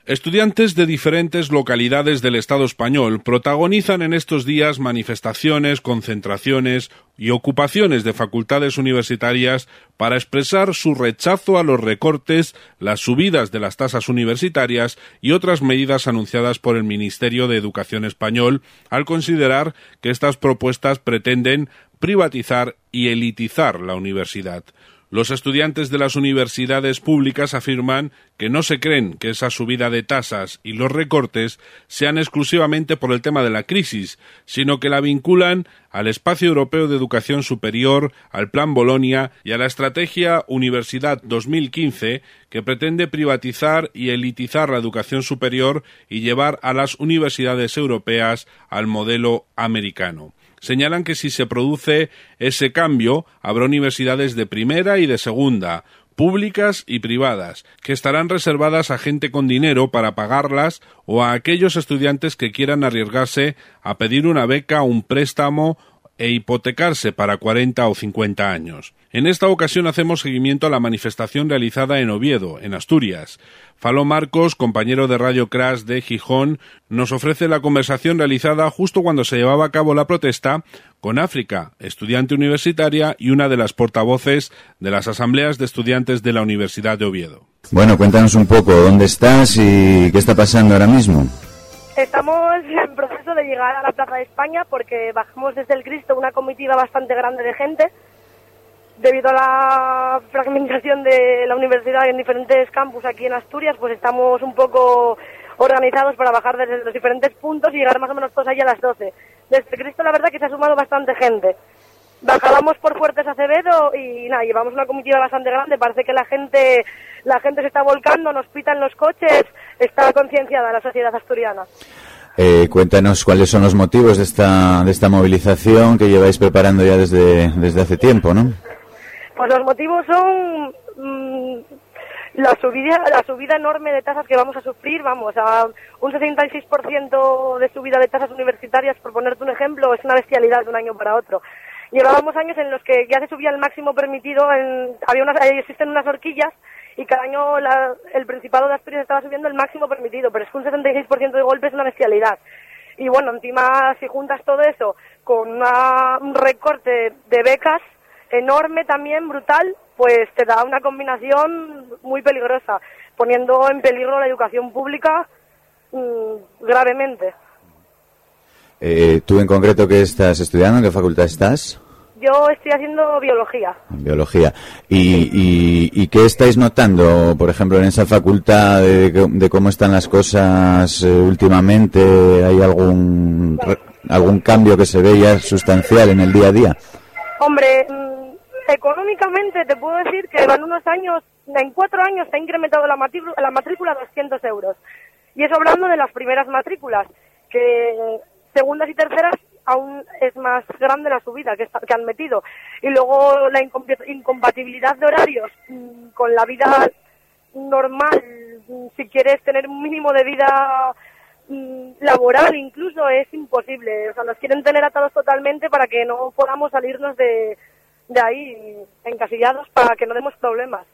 Estudiantes de diferentes localidades del Estado español protagonizan en estos días manifestaciones, concentraciones y ocupaciones de facultades universitarias para expresar su rechazo a los recortes, las subidas de las tasas universitarias y otras medidas anunciadas por el Ministerio de Educación español, al considerar que estas propuestas pretenden privatizar y elitizar la universidad. Los estudiantes de las universidades públicas afirman que no se creen que esa subida de tasas y los recortes sean exclusivamente por el tema de la crisis, sino que la vinculan al Espacio Europeo de Educación Superior, al Plan Bolonia y a la Estrategia Universidad 2015, que pretende privatizar y elitizar la educación superior y llevar a las universidades europeas al modelo americano. Señalan que si se produce ese cambio, habrá universidades de primera y de segunda, públicas y privadas, que estarán reservadas a gente con dinero para pagarlas o a aquellos estudiantes que quieran arriesgarse a pedir una beca, un préstamo e hipotecarse para 40 o 50 años. En esta ocasión hacemos seguimiento a la manifestación realizada en Oviedo, en Asturias. Falo Marcos, compañero de Radio Crash de Gijón, nos ofrece la conversación realizada justo cuando se llevaba a cabo la protesta con África, estudiante universitaria y una de las portavoces de las asambleas de estudiantes de la Universidad de Oviedo. Bueno, cuéntanos un poco, ¿dónde estás y qué está pasando ahora mismo? Estamos en proceso de llegar a la Plaza de España porque bajamos desde el Cristo una comitiva bastante grande de gente. Debido a la fragmentación de la universidad en diferentes campus aquí en Asturias, pues estamos un poco organizados para bajar desde los diferentes puntos y llegar más o menos todos allí a las 12. Desde el Cristo la verdad que se ha sumado bastante gente. Bajábamos por Fuertes Acevedo y nada, llevamos una comitiva bastante grande, parece que la gente se está volcando, nos pitan los coches, está concienciada la sociedad asturiana. Cuéntanos cuáles son los motivos de esta movilización que lleváis preparando ya desde hace tiempo, ¿no? Pues los motivos son la subida enorme de tasas que vamos a sufrir, vamos, a un 66% de subida de tasas universitarias, por ponerte un ejemplo, es una bestialidad de un año para otro. Llevábamos años en los que ya se subía el máximo permitido, existen unas horquillas y cada año el Principado de Asturias estaba subiendo el máximo permitido, pero es que un 76% de golpe es una bestialidad. Y bueno, encima si juntas todo eso con un recorte de becas enorme también, brutal, pues te da una combinación muy peligrosa, poniendo en peligro la educación pública gravemente. ¿Tú en concreto qué estás estudiando? ¿En qué facultad estás? Yo estoy haciendo biología. Biología. ¿Y qué estáis notando, por ejemplo, en esa facultad de cómo están las cosas últimamente? ¿Hay algún cambio que se ve ya sustancial en el día a día? Hombre, económicamente te puedo decir que en 4 años se ha incrementado la matrícula a 200 euros. Y eso hablando de las primeras matrículas, que segundas y terceras aún es más grande la subida que han metido. Y luego la incompatibilidad de horarios con la vida normal, si quieres tener un mínimo de vida laboral incluso, es imposible. O sea, nos quieren tener atados totalmente para que no podamos salirnos de ahí encasillados, para que no demos problemas.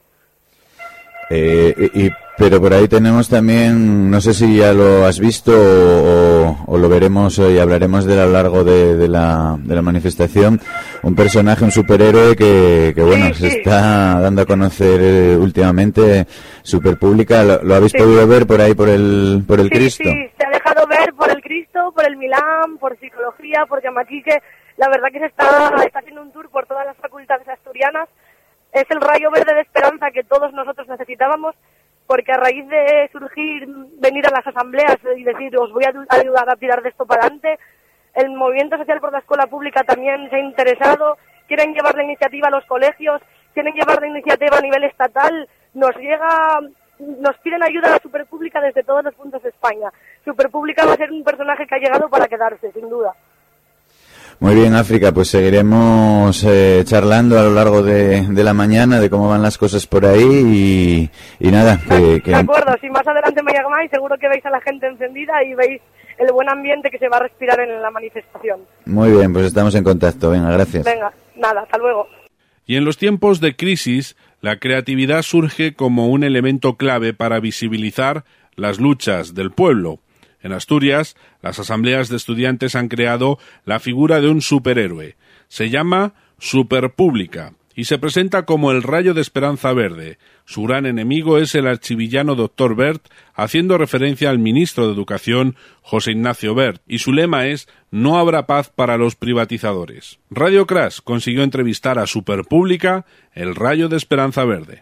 Pero por ahí tenemos también, no sé si ya lo has visto o lo veremos y hablaremos de a lo largo de la manifestación, un personaje, un superhéroe que bueno, sí. Se está dando a conocer últimamente, Superpública. ¿Lo habéis podido ver por ahí por el Cristo? Sí, se ha dejado ver por el Cristo, por el Milán, por Psicología, por Llamaquique. La verdad que se está haciendo un tour por todas las facultades asturianas. Es el rayo verde de esperanza que todos nosotros necesitábamos, porque a raíz de venir a las asambleas y decir, os voy a ayudar a tirar de esto para adelante, el movimiento social por la escuela pública también se ha interesado, quieren llevar la iniciativa a los colegios, quieren llevar la iniciativa a nivel estatal, nos piden ayuda a la Superpública desde todos los puntos de España. Superpública va a ser un personaje que ha llegado para quedarse, sin duda. Muy bien, África, pues seguiremos charlando a lo largo de la mañana de cómo van las cosas por ahí y nada. De acuerdo, si más adelante me llamáis seguro que veis a la gente encendida y veis el buen ambiente que se va a respirar en la manifestación. Muy bien, pues estamos en contacto. Venga, gracias. Venga, nada, hasta luego. Y en los tiempos de crisis, la creatividad surge como un elemento clave para visibilizar las luchas del pueblo. En Asturias, las asambleas de estudiantes han creado la figura de un superhéroe. Se llama Superpública y se presenta como el rayo de esperanza verde. Su gran enemigo es el archivillano Dr. Wert, haciendo referencia al ministro de Educación, José Ignacio Wert, y su lema es «No habrá paz para los privatizadores». Radio Crash consiguió entrevistar a Superpública, el rayo de esperanza verde.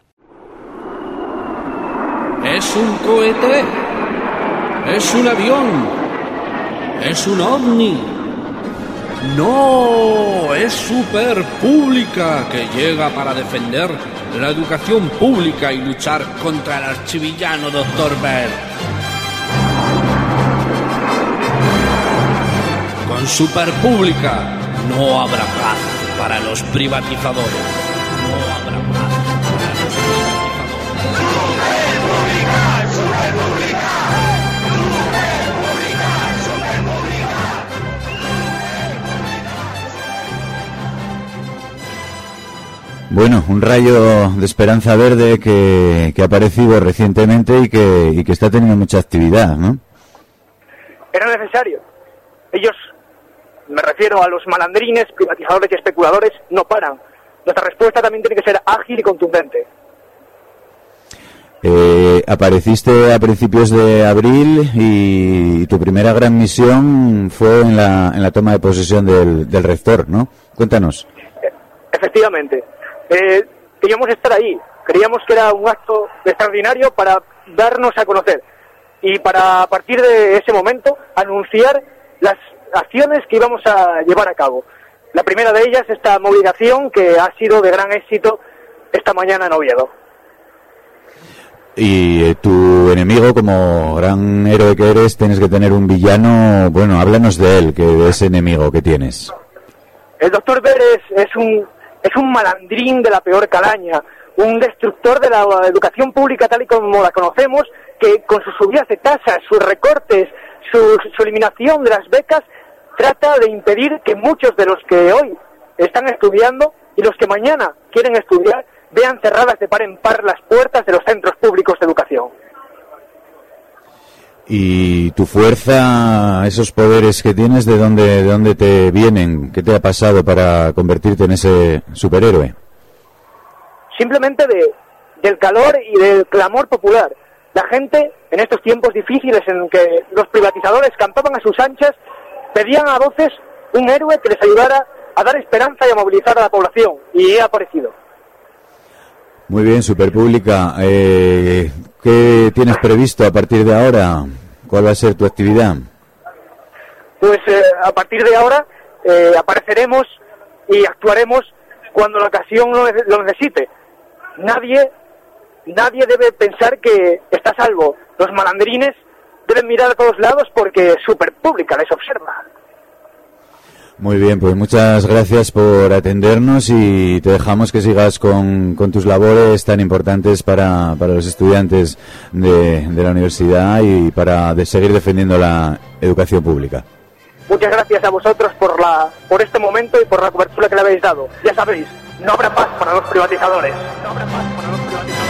¿Es un cohete? ¿Es un avión? ¿Es un ovni? No, es Superpública, que llega para defender la educación pública y luchar contra el archivillano Dr. Wert. Con Superpública no habrá paz para los privatizadores. No habrá paz para los privatizadores. ¡Superpública! Bueno, un rayo de esperanza verde que ha aparecido recientemente y que está teniendo mucha actividad, ¿no? Era necesario. Ellos, me refiero a los malandrines, privatizadores y especuladores, no paran. Nuestra respuesta también tiene que ser ágil y contundente. Apareciste a principios de abril y tu primera gran misión fue en la toma de posesión del rector, ¿no? Cuéntanos. Efectivamente. Queríamos estar ahí, creíamos que era un acto extraordinario para darnos a conocer y para, a partir de ese momento, anunciar las acciones que íbamos a llevar a cabo. La primera de ellas, esta movilización que ha sido de gran éxito esta mañana en Oviedo. Y tu enemigo, como gran héroe que eres, tienes que tener un villano. Bueno, háblanos de él, de ese enemigo que tienes. El Dr. Wert es un malandrín de la peor calaña, un destructor de la educación pública tal y como la conocemos, que con sus subidas de tasas, sus recortes, su eliminación de las becas, trata de impedir que muchos de los que hoy están estudiando y los que mañana quieren estudiar vean cerradas de par en par las puertas de los centros públicos de educación. ¿Y tu fuerza, esos poderes que tienes, de dónde te vienen? ¿Qué te ha pasado para convertirte en ese superhéroe? Simplemente del calor y del clamor popular. La gente, en estos tiempos difíciles en que los privatizadores campaban a sus anchas, pedían a voces un héroe que les ayudara a dar esperanza y a movilizar a la población. Y he aparecido. Muy bien, Superpública. ¿Qué tienes previsto a partir de ahora? ¿Cuál va a ser tu actividad? Pues a partir de ahora apareceremos y actuaremos cuando la ocasión lo necesite. Nadie debe pensar que está a salvo. Los malandrines deben mirar a todos lados porque Superpública les observa. Muy bien, pues muchas gracias por atendernos y te dejamos que sigas con tus labores tan importantes para los estudiantes de la universidad y para seguir defendiendo la educación pública. Muchas gracias a vosotros por este momento y por la cobertura que le habéis dado. Ya sabéis, no habrá paz para los privatizadores. No habrá paz para los privatizadores.